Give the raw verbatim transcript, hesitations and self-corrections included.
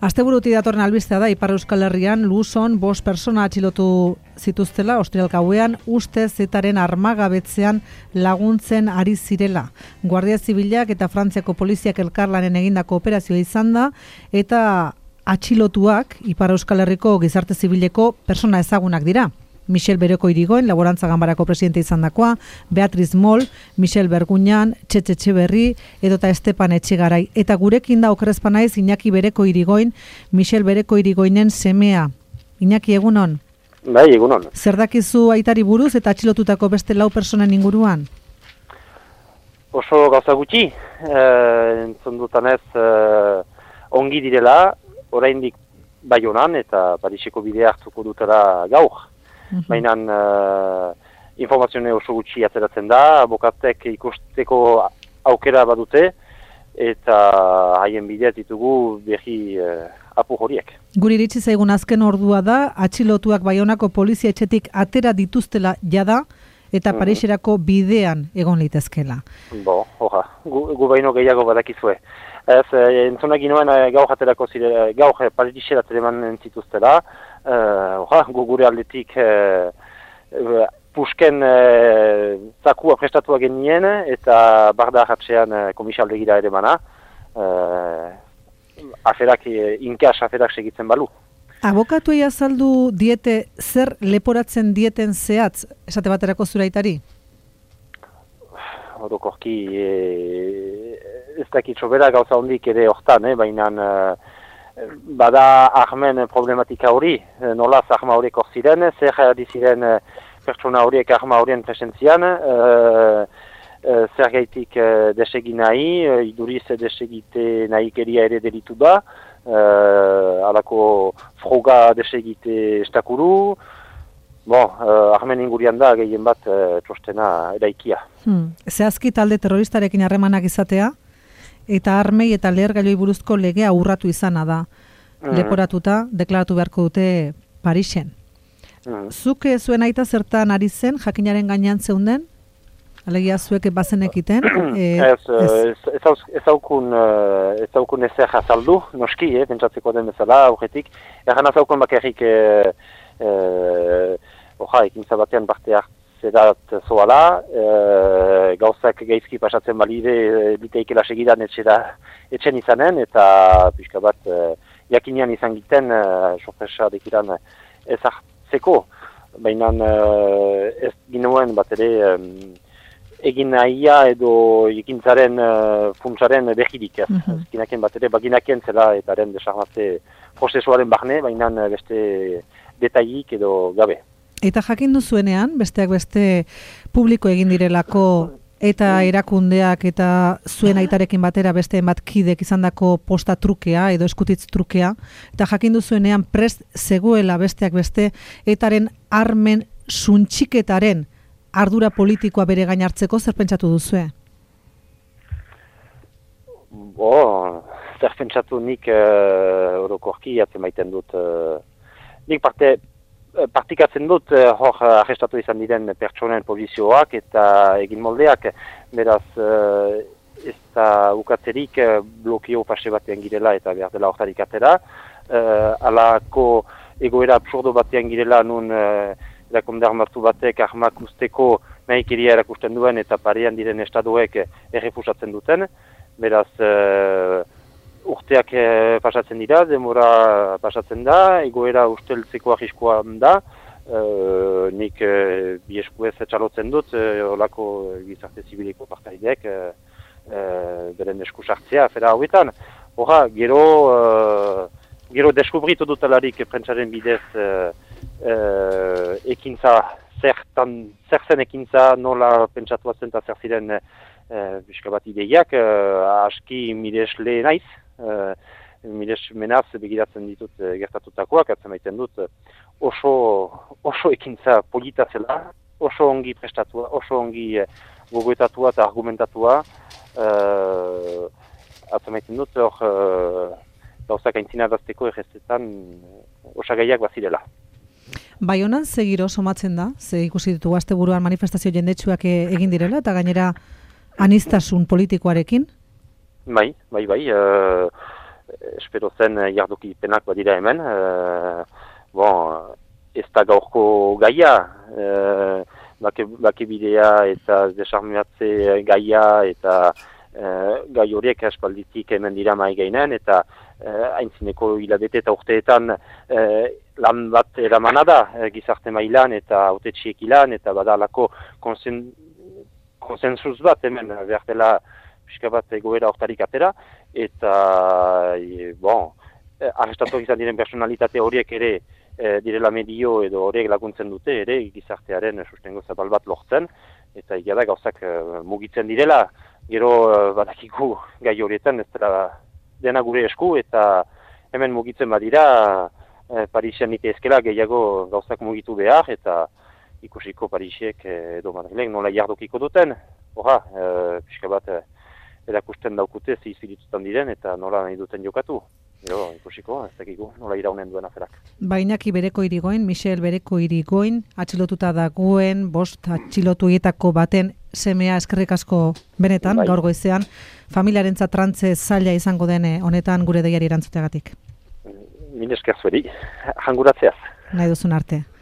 Asteburuti datorren albistea da Ipar Euskal Herrian Luzon bost persona atxilotu zituztela ostiral gauean ustez zetaren armagabetzean laguntzen ari zirela. Guardia Zibilak eta Frantziako poliziak elkarlanen egindako operazioa izan da eta atxilotuak Ipar Euskal Herriko gizarte zibileko persona ezagunak dira. Michel Bereko Irigoyen, Laborantza Ganbarako presidente izandakoa, Beatriz Mol, Michel Berguñan, Txetxe Etxeberri, edota Estepan Etxegarai. Eta gurekin da okerrezpa naiz Iñaki Bereko Irigoyen, Michel Bereko Irigoyenen semea. Iñaki, egunon? Bai, egunon. Zer dakizu aitari buruz eta atxilotutako beste lau personen inguruan? Oso gauza gutxi, eh, entzun dutanez eh, ongi direla, oraindik Baionan eta Pariseko bidea hartuko dutela gaur. Baina uh, informazioa oso gutxi atzeratzen da, abokatek ikusteko aukera badute, eta haien bidea ditugu berri uh, apur horiek. Guri iritsi zaigun azken ordua da, atxilotuak Baionako polizia etxetik atera dituztela jada, eta mm-hmm. Pariserako bidean egon litezkela. Bo, hoja, gu, gu baino gehiago badakizue. Ez, entzunak ginoen gaur aterako zire, gaur Parisera teleman zituztela, Uh, gu gure aldetik uh, uh, pusken uh, zakua prestatua genien eta barda hatxean uh, komisaldegira ere mana uh, aferak, uh, inkas aferak segitzen balu. Abokatuei azaldu diete zer leporatzen dieten zehatz esate baterako zuraitari? Orokorki eh, ez dakit sobera gauza hondik ere hortan, eh, baina uh, bada armen problematika hori, nolaz arma horiek hor ziren, zer diziren pertsona horiek arma horien presentzian, uh, uh, zer gaitik uh, desegi nahi, uh, iduriz desegite nahi keria ere delitu da, uh, alako froga desegite estakuru, bon, uh, armen ingurian da gehien bat uh, txostena eraikia. Hmm. Zehazki talde terroristarekin harremanak izatea? Eta armei eta lehergailoi buruzko legea urratu izana da. Mm-hmm. Leporatuta, deklaratu beharko dute Parisen. Mm-hmm. Zuk zuen aita zertan ari zen, jakinaren gainean zeunden? Alegia zuek bazenekiten? e, ez, ez, ez, ez aukun ez aukun ezer azaldu, noski, eh, pentsatzeko den bezala, aurretik. Erran ez aukun bakarrik e, e, oja, ekintza batean parte hartu zerat zoala, e, gauzak gaizki pasatzen balide biteikela segidan etxera, etxen izanen, eta pixka bat e, jakinean izan giten e, sorpresa dekiran ez hartzeko, baina e, ez ginoen bat ere e, egin nahia edo ekintzaren e, funtsaren berridik. Mm-hmm. Ezkinaken bat ere baginaken zela eta eren desarmatze prozesuaren barne, baina beste detailik edo gabe. Eta jakin duzuenean, besteak beste publiko egin direlako eta erakundeak eta zuen aitarekin batera beste bat kidek izandako posta trukea edo eskutitz trukea, eta jakin duzuenean prest zegoela besteak beste etaren armen suntxiketaren ardura politikoa bere gain hartzeko zer pentsatu duzue? Bo, zer pentsatu nik uh, orokorki jatzen maiten dut. Uh, nik parte partikatzen dut hor arrestatu izan diren pertsonen pozizioak eta egin moldeak, beraz ez da ukatzerik blokio pase batean girela eta behar dela hortarik atera. Alako egoera absurdo batean girela nun erakunde armatu batek armak usteko nahikeria erakusten duen eta parean diren estadoek errefusatzen duten, beraz urteak eh, pasatzen dira, demora pasatzen da, egoera usteltzeko arriskoa da, e, nik e, bi eskuez txalotzen dut, e, olako gizarte zibileko partaideek, e, e, beren esku sartzea, afera hauetan. Horra, gero, e, gero deskubritu dutalarik prentsaren bidez e, e, ekintza, zertan, zer zen ekintza, nola pentsatu zen eta zer ziren e, biska bat ideiak, e, aski miresle naiz, Uh, mires menaz begiratzen ditut uh, gertatutakoak, atzen maiten dut uh, oso, oso ekintza polita zela, oso ongi prestatua, oso ongi uh, gogoetatua eta argumentatua, uh, atzen maiten dut hor uh, gauzak aintzina dazteko errestetan uh, osagaiak bazirela. Baionan zegiro somatzen da, ze ikusi ditugu asteburuan manifestazio jendetsuak egin direla eta gainera aniztasun politikoarekin? Bai, bai, bai. Uh, espero zen jardukipenak badira hemen. Uh, bon, ez da gaurko gaia, uh, bake, bakebidea eta desarmeatze gaia eta uh, gai horiek aspalditik hemen dira mai gainen, eta uh, haintzineko hilabete eta urteetan uh, lan bat eramana da, uh, gizarte mailan eta autetxiek ilan, eta badalako konsen, konsensuz bat hemen, behar dela pixka bat egoera hortarik atera, eta, e, bon, arrestatuak izan diren personalitate horiek ere e, direla medio edo horiek laguntzen dute ere gizartearen sustengo zabal bat lortzen, eta egia da gauzak e, mugitzen direla, gero e, badakigu gai horietan ez dela dena gure esku, eta hemen mugitzen badira e, Parisian nite ezkela gehiago gauzak mugitu behar, eta ikusiko Parisiek e, edo Madrilek nola jardokiko duten, horra, e, pixka bat e, erakusten daukute ziziritutan diren eta nola nahi duten jokatu. Gero, ikusiko, ez dakigu, nola iraunen duen aferak. Bainaki bereko irigoin, Michel bereko irigoin, atxilotuta dagoen, bost atxilotuietako baten semea eskerrik asko benetan, bai. Gaur goizean, familiarentzat trantze zaila izango den honetan gure deiari erantzuteagatik. Min esker zueri, janguratzeaz. Nahi duzun arte.